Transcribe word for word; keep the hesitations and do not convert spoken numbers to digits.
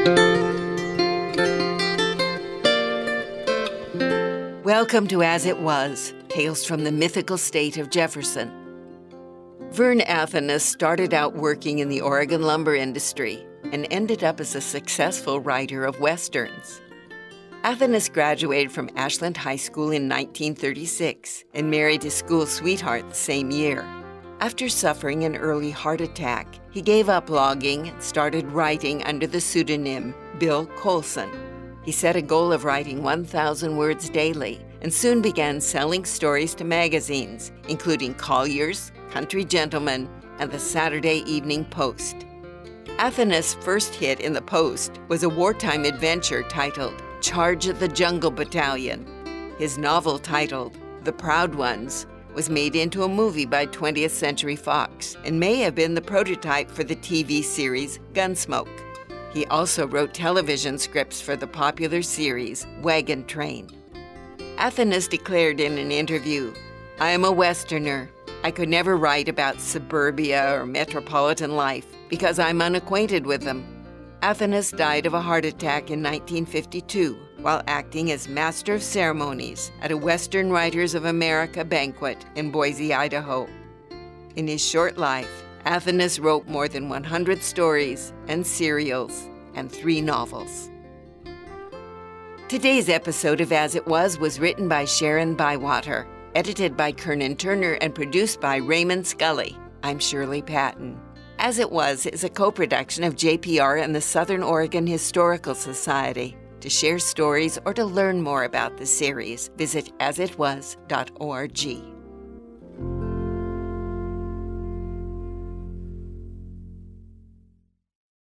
Welcome to As It Was, Tales from the Mythical State of Jefferson. Vern Athanas started out working in the Oregon lumber industry and ended up as a successful writer of westerns. Athanas graduated from Ashland High School in nineteen thirty-six and married his school sweetheart the same year. After suffering an early heart attack, he gave up logging and started writing under the pseudonym Bill Colson. He set a goal of writing one thousand words daily and soon began selling stories to magazines, including Collier's, Country Gentleman, and the Saturday Evening Post. Athanas' first hit in the Post was a wartime adventure titled Charge of the Jungle Battalion. His novel titled The Proud Ones was made into a movie by twentieth Century Fox and may have been the prototype for the T V series Gunsmoke. He also wrote television scripts for the popular series Wagon Train. Athanas declared in an interview, "I am a Westerner. I could never write about suburbia or metropolitan life because I'm unacquainted with them." Athanas died of a heart attack in nineteen fifty-two while acting as Master of Ceremonies at a Western Writers of America banquet in Boise, Idaho. In his short life, Athanas wrote more than one hundred stories and serials and three novels. Today's episode of As It Was was written by Sharon Bywater, edited by Kernan Turner, and produced by Raymond Scully. I'm Shirley Patton. As It Was is a co-production of J P R and the Southern Oregon Historical Society. To share stories or to learn more about the series, visit as it was dot org.